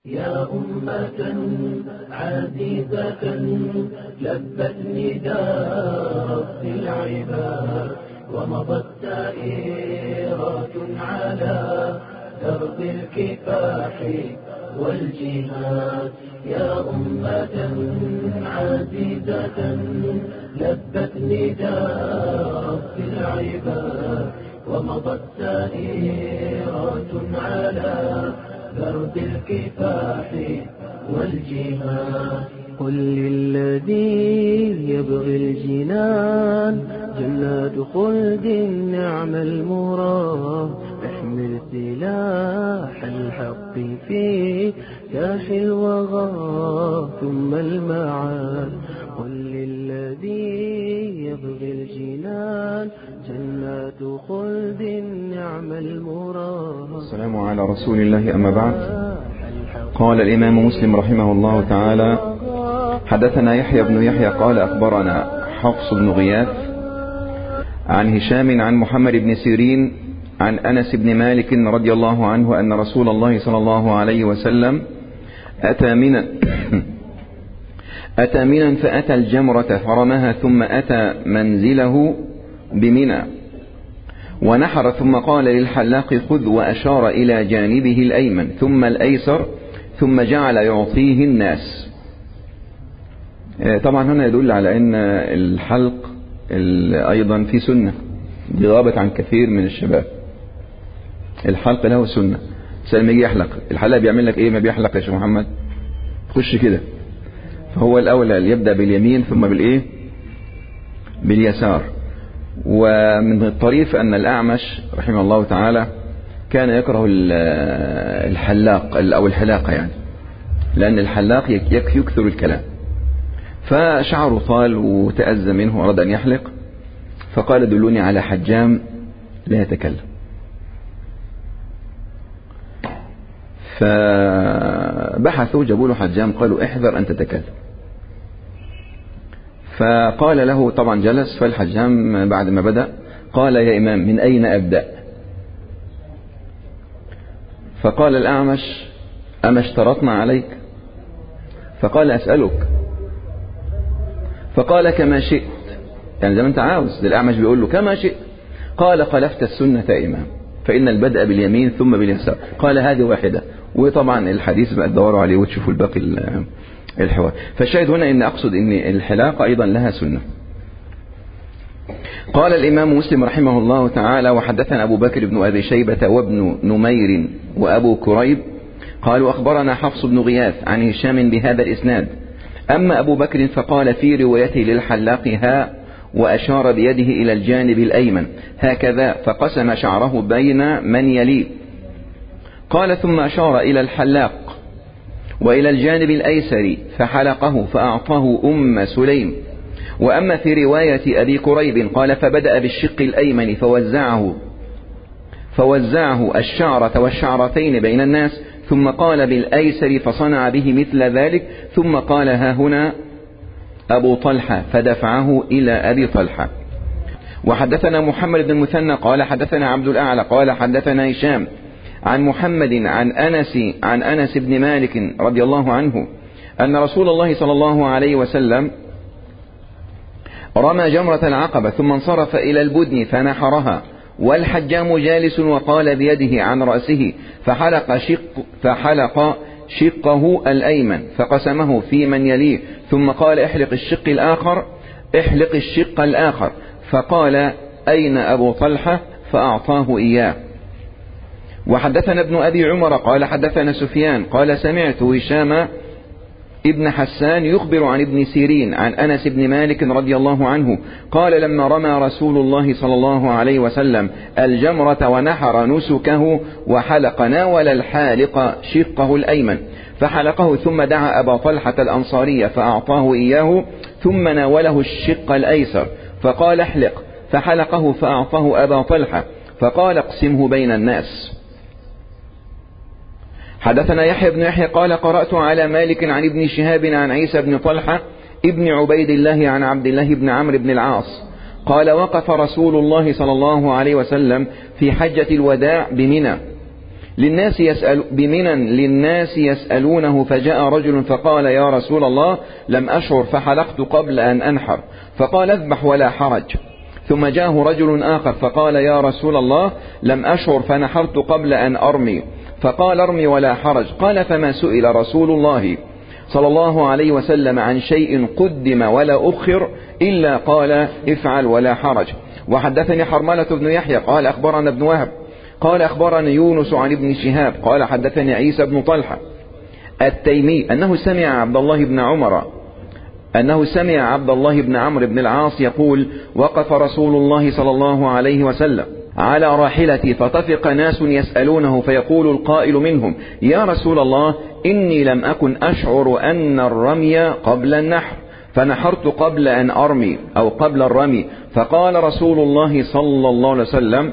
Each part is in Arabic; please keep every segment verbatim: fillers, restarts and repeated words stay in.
يا أمة عزيزة لبت نداء رب العباد ومضت سائرات على درب الكفاح والجهاد. يا أمة عزيزة لبت نداء رب العباد ومضت سائرات على درب الكفاح والجهاد. قل للذي يبغي الجنان جنات خلد نعم المراد احمل سلاح الحق في كاح الوغى ثم المعاد. قل للذي يبغي الجنان جنات خلد نعم المراد. السلام على رسول الله، أما بعد. قال الإمام مسلم رحمه الله تعالى: حدثنا يحيى بن يحيى قال أخبرنا حفص بن غياث عن هشام عن محمد بن سيرين عن أنس بن مالك رضي الله عنه أن رسول الله صلى الله عليه وسلم أتى منا أتى منا فأتى الجمرة فرمها ثم أتى منزله بمنى ونحر ثم قال للحلاق خذ وأشار إلى جانبه الأيمن ثم الأيسر ثم جعل يعطيه الناس. طبعا هنا يدل على أن الحلق أيضا في سنة، دي غابت عن كثير من الشباب. الحلق له سنة. سلم يجي يحلق، الحلاق بيعمل لك ايه؟ ما بيحلق يا شيخ محمد، خش كده. فهو الأولى يبدأ باليمين ثم بالايه؟ باليسار. ومن الطريف أن الأعمش رحمه الله تعالى كان يكره الحلاق أو الحلاقة، يعني لأن الحلاق يكفي يكثر الكلام، فشعره طال وتأذى منه وأراد أن يحلق، فقال دلوني على حجام لا يتكلم. فبحثوا جابوا له حجام قالوا احذر أن تتكلم. فقال له، طبعا جلس، فالحجام بعد ما بدأ قال يا إمام من أين أبدأ؟ فقال الأعمش أما اشترطنا عليك؟ فقال أسألك. فقال كما شئت، يعني زي ما أنت عاوز. الأعمش بيقول له كما شئت. قال خلفت السنة يا إمام، فإن البدء باليمين ثم باليسار. قال هذه واحدة. وطبعا الحديث بقى تدوروا عليه وتشوفوا الباقي الحوار. فالشاهد هنا ان اقصد ان الحلاقة ايضا لها سنة. قال الامام مسلم رحمه الله تعالى: وحدثنا ابو بكر بن ابي شيبة وابن نمير وابو كريب قالوا اخبرنا حفص بن غياث عن هشام بهذا الاسناد. اما ابو بكر فقال في روايته للحلاق ها واشار بيده الى الجانب الايمن هكذا فقسم شعره بين من يليه. قال ثم اشار الى الحلاق وإلى الجانب الأيسر فحلقه فأعطاه أم سليم. وأما في رواية أبي كريب قال فبدأ بالشق الأيمن فوزعه فوزعه الشعرة والشعرتين بين الناس ثم قال بالأيسر فصنع به مثل ذلك ثم قال ها هنا أبو طلحة فدفعه إلى أبي طلحة. وحدثنا محمد بن المثنى قال حدثنا عبد الأعلى قال حدثنا هشام عن محمد عن أنس عن أنس بن مالك رضي الله عنه أن رسول الله صلى الله عليه وسلم رمى جمرة العقبة ثم انصرف إلى البدن فنحرها والحجام جالس وقال بيده عن رأسه فحلق شق فحلق شقه الأيمن فقسمه في من يليه ثم قال احلق الشق الآخر احلق الشق الآخر فقال أين أبو طلحة فأعطاه إياه. وحدثنا ابن أبي عمر قال حدثنا سفيان قال سمعت هشام ابن حسان يخبر عن ابن سيرين عن أنس بن مالك رضي الله عنه قال لما رمى رسول الله صلى الله عليه وسلم الجمرة ونحر نسكه وحلق ناول الحالق شقه الأيمن فحلقه ثم دعا أبا طلحة الأنصاري فأعطاه إياه ثم ناوله الشق الأيسر فقال احلق فحلقه فأعطاه أبا طلحة فقال اقسمه بين الناس. حدثنا يحيى بن يحيى قال قرأت على مالك عن ابن شهاب عن عيسى بن طلحة ابن عبيد الله عن عبد الله بن عمرو بن العاص قال وقف رسول الله صلى الله عليه وسلم في حجة الوداع بمنى للناس يسأل بمنى للناس يسألونه، فجاء رجل فقال يا رسول الله لم أشعر فحلقت قبل أن أنحر، فقال اذبح ولا حرج. ثم جاءه رجل آخر فقال يا رسول الله لم أشعر فنحرت قبل أن أرمي، فقال ارمي ولا حرج. قال فما سئل رسول الله صلى الله عليه وسلم عن شيء قدم ولا أخر إلا قال افعل ولا حرج. وحدثني حرملة بن يحيى قال أخبرنا ابن وهب قال أخبرني يونس عن ابن شهاب قال حدثني عيسى بن طلحة التيمي أنه سمع عبد الله بن عمر أنه سمع عبد الله بن عمرو بن العاص يقول وقف رسول الله صلى الله عليه وسلم على راحلتي فطفق ناس يسألونه، فيقول القائل منهم يا رسول الله إني لم أكن أشعر أن الرمي قبل النحر فنحرت قبل أن أرمي أو قبل الرمي، فقال رسول الله صلى الله عليه وسلم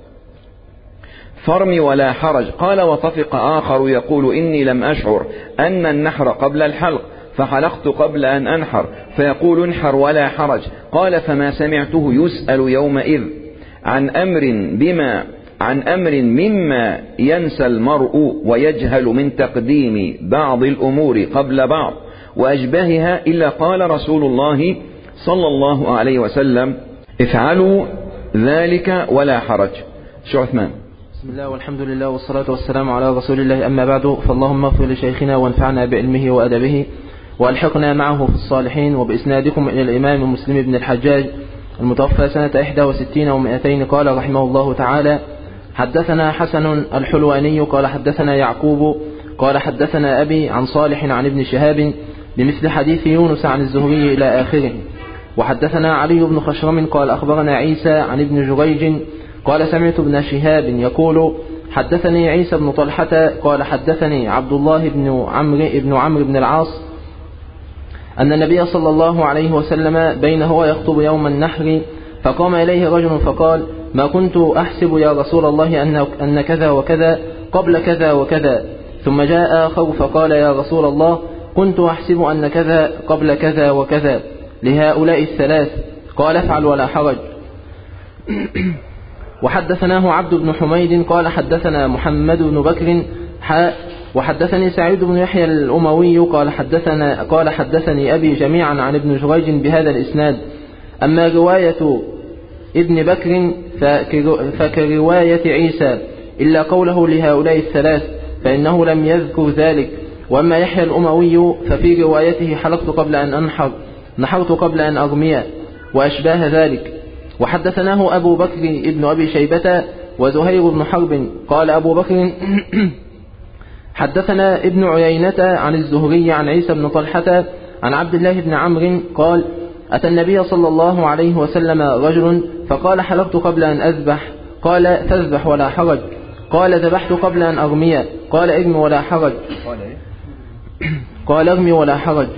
فارمي ولا حرج. قال وطفق آخر يقول إني لم أشعر أن النحر قبل الحلق فحلقت قبل أن أنحر، فيقول انحر ولا حرج. قال فما سمعته يسأل يومئذ عن أمر بما عن أمر مما ينسى المرء ويجهل من تقديم بعض الأمور قبل بعض وأشباهها إلا قال رسول الله صلى الله عليه وسلم افعلوا ذلك ولا حرج. شو عثمان؟ بسم الله والحمد لله والصلاة والسلام على رسول الله، أما بعد، فاللهم اغفر لشيخنا وانفعنا بعلمه وأدبه وألحقنا معه في الصالحين. وبإسنادكم إلى الإمام مسلم بن الحجاج المتوفى سنة إحدى وستين ومئتين قال رحمه الله تعالى حدثنا حسن الحلواني قال حدثنا يعقوب قال حدثنا أبي عن صالح عن ابن شهاب بمثل حديث يونس عن الزهري إلى آخره. وحدثنا علي بن خشرم قال أخبرنا عيسى عن ابن جريج قال سمعت ابن شهاب يقول حدثني عيسى بن طلحة قال حدثني عبد الله بن عمرو بن عمرو بن العاص أن النبي صلى الله عليه وسلم بينه ويخطب يوم النحر فقام إليه رجل فقال ما كنت أحسب يا رسول الله أن كذا وكذا قبل كذا وكذا. ثم جاء آخر فقال يا رسول الله كنت أحسب أن كذا قبل كذا وكذا لهؤلاء الثلاث. قال افعل ولا حرج. وحدثناه عبد بن حميد قال حدثنا محمد بن بكر حاء وحدثني سعيد بن يحيى الأموي قال حدثنا قال حدثني أبي جميعا عن ابن جريج بهذا الإسناد. أما رواية ابن بكر فكرواية عيسى إلا قوله لهؤلاء الثلاث فإنه لم يذكر ذلك. وأما يحيى الأموي ففي روايته حلقت قبل أن أنحر نحرت قبل أن أرمي وأشباه ذلك. وحدثناه أبو بكر ابن أبي شيبة وزهير بن حرب قال أبو بكر حدثنا ابن عيينة عن الزهري عن عيسى بن طلحة عن عبد الله بن عمرو قال أتى النبي صلى الله عليه وسلم رجل فقال حلقت قبل أن أذبح قال فاذبح ولا حرج. قال ذبحت قبل أن أرمي قال ارمي ولا حرج. قال ارمي ولا حرج.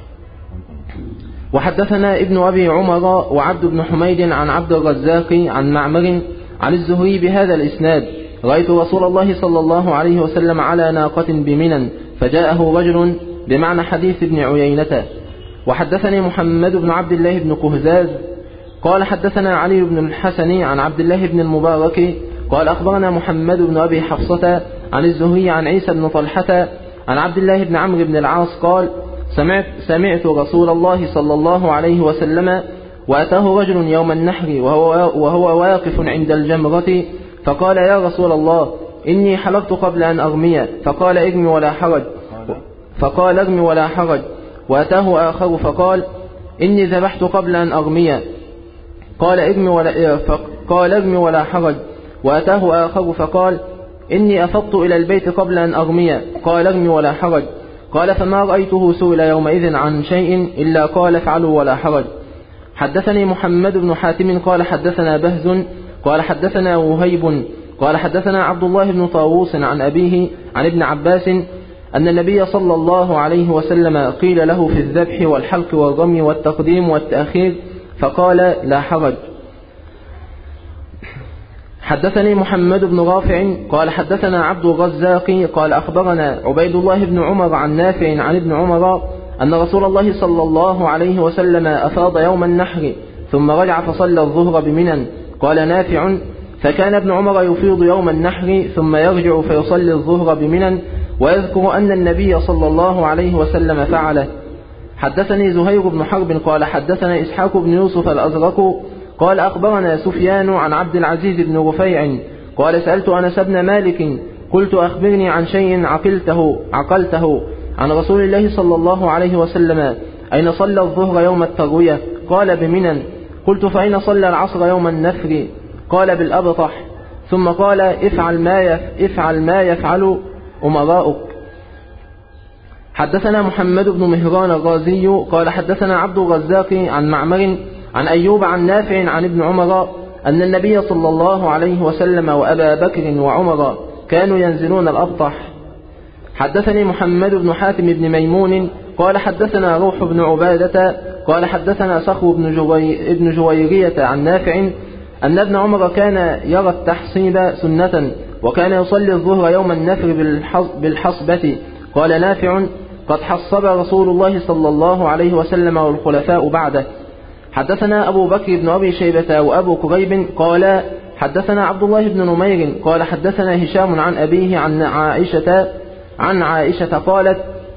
وحدثنا ابن أبي عمر وعبد بن حميد عن عبد الرزاق عن معمر عن الزهري بهذا الإسناد رأيت رسول الله صلى الله عليه وسلم على ناقة بمنى فجاءه رجل بمعنى حديث ابن عيينة. وحدثني محمد بن عبد الله بن قهزاز قال حدثنا علي بن الحسن عن عبد الله بن المبارك قال أخبرنا محمد بن أبي حفصة عن الزهري عن عيسى بن طلحة عن عبد الله بن عمرو بن العاص قال سمعت, سمعت رسول الله صلى الله عليه وسلم وأتاه رجل يوم النحر وهو, وهو واقف عند الجمرة فقال يا رسول الله إني حلقت قبل أن أرمي فقال ارمي ولا حرج. فقال ارمي ولا حرج. وأتاه آخر فقال إني ذبحت قبل أن أرمي قال ارمي ولا, فقال ارمي ولا حرج. وأتاه آخر فقال إني أفضت إلى البيت قبل أن أرمي قال ارمي ولا حرج. قال فما رأيته سئل يومئذ عن شيء إلا قال افعلوا ولا حرج. حدثني محمد بن حاتم قال حدثنا بهز قال حدثنا وهيب قال حدثنا عبد الله بن طاووس عن أبيه عن ابن عباس أن النبي صلى الله عليه وسلم قيل له في الذبح والحلق والرمي والتقديم والتأخير فقال لا حرج. حدثني محمد بن رافع قال حدثنا عبد الرزاق قال أخبرنا عبيد الله بن عمر عن نافع عن ابن عمر أن رسول الله صلى الله عليه وسلم أفاض يوم النحر ثم رجع فصلى الظهر بمنى. قال نافع فكان ابن عمر يفيض يوم النحر ثم يرجع فيصلي الظهر بمنى، ويذكر أن النبي صلى الله عليه وسلم فعله. حدثني زهير بن حرب قال حدثنا إسحاق بن يوسف الأزرق قال أخبرنا سفيان عن عبد العزيز بن رفيع قال سألت أنس بن مالك قلت أخبرني عن شيء عقلته, عقلته عن رسول الله صلى الله عليه وسلم أين صلى الظهر يوم التروية؟ قال بمنى. قلت فأين صلى العصر يوم النفر؟ قال بالأبطح. ثم قال افعل ما, افعل ما يفعل أمراؤك. حدثنا محمد بن مهران الرازي قال حدثنا عبد الرزاق عن معمر عن أيوب عن نافع عن ابن عمر أن النبي صلى الله عليه وسلم وأبا بكر وعمر كانوا ينزلون الأبطح. حدثني محمد بن حاتم بن ميمون قال حدثنا روح بن عبادة قال حدثنا صخر بن, جوي بن جويرية عن نافع أن ابن عمر كان يرى التحصيب سنة وكان يصلي الظهر يوم النفر بالحصبة. قال نافع قد حصب رسول الله صلى الله عليه وسلم والخلفاء بعده. حدثنا أبو بكر بن أبي شيبة وأبو كريب قال حدثنا عبد الله بن نمير قال حدثنا هشام عن أبيه عن عائشة عن عائشة قالت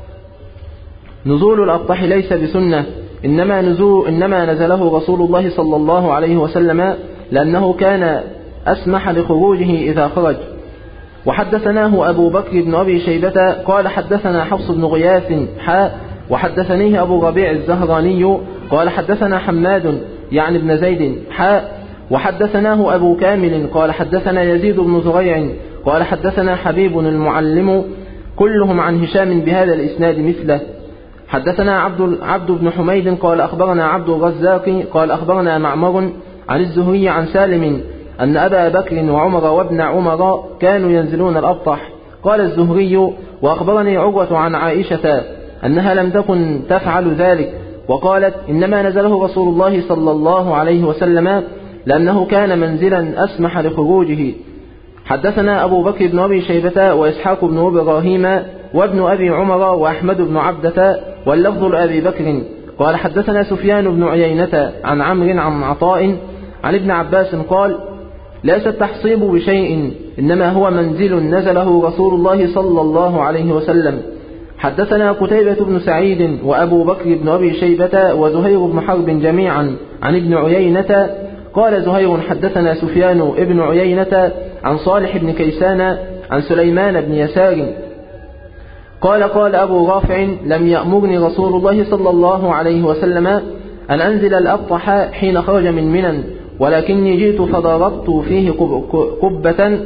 نزول الأبطح ليس بسنة إنما, نزول إنما نزله رسول الله صلى الله عليه وسلم لأنه كان أسمح لخروجه إذا خرج. وحدثناه أبو بكر بن أبي شيبة قال حدثنا حفص بن غياث حاء وحدثنيه أبو ربيع الزهراني قال حدثنا حماد يعني ابن زيد حاء وحدثناه أبو كامل قال حدثنا يزيد بن زريع قال حدثنا حبيب المعلم كلهم عن هشام بهذا الإسناد مثله. حدثنا عبد, عبد بن حميد قال أخبرنا عبد الرزاق قال أخبرنا معمر عن الزهري عن سالم أن أبا بكر وعمر وابن عمر كانوا ينزلون الأبطح. قال الزهري وأخبرني عروة عن عائشة أنها لم تكن تفعل ذلك وقالت إنما نزله رسول الله صلى الله عليه وسلم لأنه كان منزلا أسمح لخروجه. حدثنا أبو بكر بن أبي شيبة وإسحاق بن إبراهيم وابن أبي عمر وأحمد بن عبدة واللفظ لأبي بكر قال حدثنا سفيان بن عيينة عن عمرو عن عطاء عن ابن عباس قال ليس التحصيب بشيء إنما هو منزل نزله رسول الله صلى الله عليه وسلم. حدثنا قتيبة بن سعيد وأبو بكر بن أبي شيبة وزهير بن حرب جميعا عن ابن عيينة قال زهير حدثنا سفيان ابن عيينة عن صالح بن كيسان عن سليمان بن يسار قال قال أبو رافع لم يأمرني رسول الله صلى الله عليه وسلم أن أنزل الأبطح حين خرج من منى ولكني جئت فضربت فيه قبة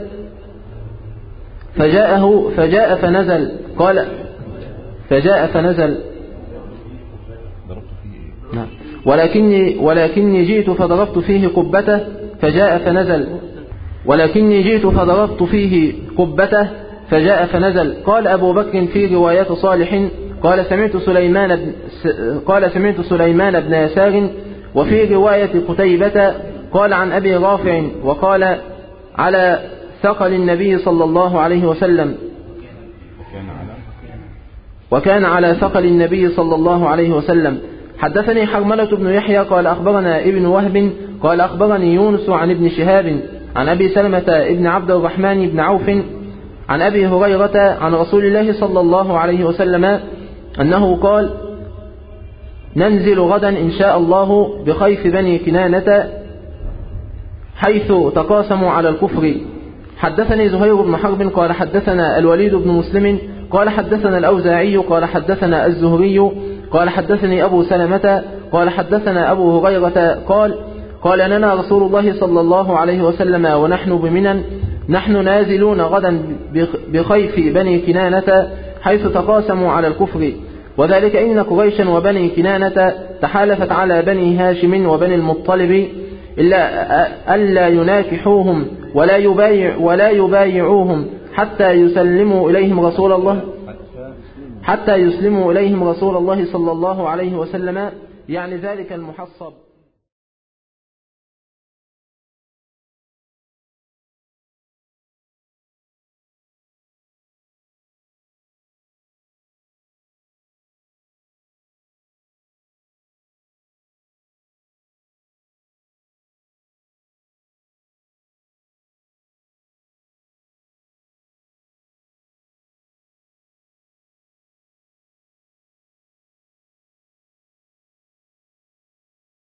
فجاءه فجاء فنزل قال فجاء فنزل ولكني ولكني جئت فضربت فيه قبته فجاء فنزل ولكني جئت فضربت فيه قبته فجاء فنزل. قال أبو بكر في رواية صالح قال سمعت سليمان قال سمعت سليمان بن يسار وفي رواية قتيبة قال عن أبي رافع وقال على ثقل النبي صلى الله عليه وسلم وكان على ثقل النبي صلى الله عليه وسلم. حدثني حرملة بن يحيى قال أخبرنا ابن وهب قال أخبرني يونس عن ابن شهاب عن أبي سلمة ابن عبد الرحمن بن عوف عن أبي هريرة عن رسول الله صلى الله عليه وسلم أنه قال ننزل غدا إن شاء الله بخيف بني كنانة حيث تقاسموا على الكفر. حدثني زهير بن حرب قال حدثنا الوليد بن مسلم قال حدثنا الأوزاعي قال حدثنا الزهري قال حدثني أبو سلمة قال حدثنا أبو هريرة قال قال لنا رسول الله صلى الله عليه وسلم ونحن بمنى نحن نازلون غدا بخيف بني كنانة حيث تقاسموا على الكفر وذلك إن قريشا وبني كنانة تحالفت على بني هاشم وبني المطلب إلا ألا يناكحوهم ولا يبايع ولا يبايعوهم حتى يسلموا إليهم رسول الله حتى يسلموا إليهم رسول الله صلى الله عليه وسلم يعني ذلك المحصب.